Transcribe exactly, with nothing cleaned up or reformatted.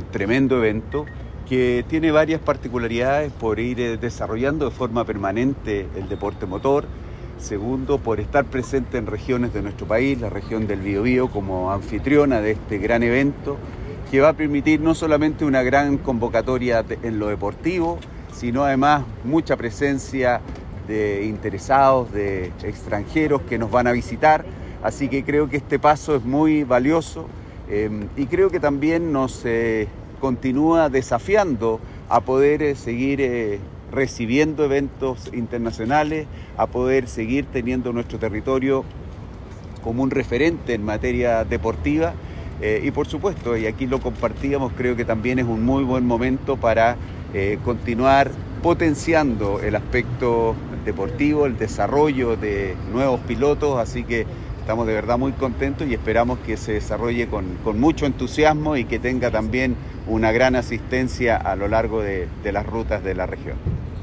tremendo evento que tiene varias particularidades por ir desarrollando de forma permanente el deporte motor. Segundo, por estar presente en regiones de nuestro país, la región del Biobío como anfitriona de este gran evento, que va a permitir no solamente una gran convocatoria en lo deportivo, sino además mucha presencia de interesados, de extranjeros que nos van a visitar. Así que creo que este paso es muy valioso eh, y creo que también nos eh, continúa desafiando a poder eh, seguir eh, recibiendo eventos internacionales, a poder seguir teniendo nuestro territorio como un referente en materia deportiva eh, y por supuesto, y aquí lo compartíamos, creo que también es un muy buen momento para eh, continuar potenciando el aspecto deportivo, el desarrollo de nuevos pilotos, así que estamos de verdad muy contentos y esperamos que se desarrolle con, con mucho entusiasmo y que tenga también una gran asistencia a lo largo de, de las rutas de la región.